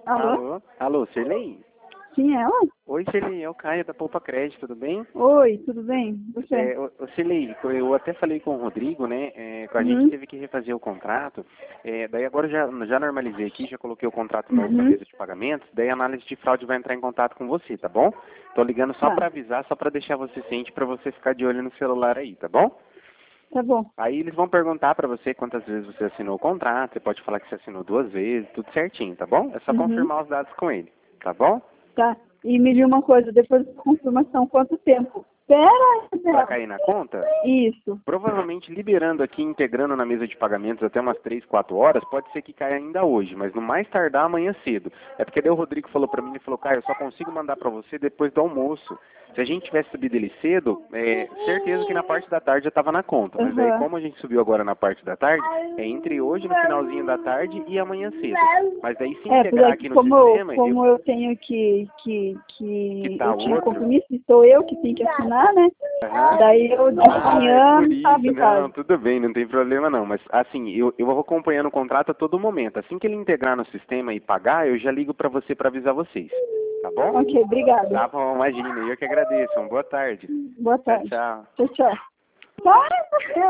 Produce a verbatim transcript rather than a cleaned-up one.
Alô? Alô? Alô, Sirlei? Sim, é ela? Oi, Sirlei, é o Caio da Poupa Crédito, tudo bem? Oi, tudo bem? Você? É, ô, ô, Sirlei, eu até falei com o Rodrigo, né? É, a gente Uhum. teve que refazer o contrato. É, daí agora já, já normalizei aqui, já coloquei o contrato novo na Uhum. mesa de pagamentos. Daí a análise de fraude vai entrar em contato com você, tá bom? Tô ligando só Tá, pra avisar, só pra deixar você ciente, pra você ficar de olho no celular aí, tá bom? tá bom. Aí eles vão perguntar pra você quantas vezes você assinou o contrato, você pode falar que você assinou duas vezes, tudo certinho, tá bom? É só Uhum. confirmar os dados com ele, tá bom? Tá. E me diga uma coisa, depois da confirmação, quanto tempo? Pera, Pra Isabela. cair na conta, Isso. provavelmente liberando aqui, integrando na mesa de pagamentos até umas três, quatro horas, pode ser que caia ainda hoje, mas no mais tardar amanhã cedo. É porque daí o Rodrigo falou pra mim, ele falou, Caio, eu só consigo mandar pra você depois do almoço. Se a gente tivesse subido ele cedo, é certeza que na parte da tarde já estava na conta. Mas aí, Uhum. como a gente subiu agora na parte da tarde, é entre hoje, no finalzinho da tarde, e amanhã cedo. Mas daí, se É, pois integrar é que aqui no como eu, sistema, eu, como eu tenho que, que, que que tá eu o tinha outro. compromisso, e sou eu que tenho que assinar, né? Aham. Daí eu de Ah, é manhã por tá isso. Não, avisado. tudo bem, não tem problema não. Mas assim, eu, eu vou acompanhando o contrato a todo momento. Assim que ele integrar no sistema e pagar, eu já ligo pra você pra avisar vocês. Tá bom? Ok, obrigada. Tá bom, imagina. Eu que agradeço. Uma boa tarde. Boa Tchau, tarde. tchau. Tchau, tchau. Ai, meu Deus.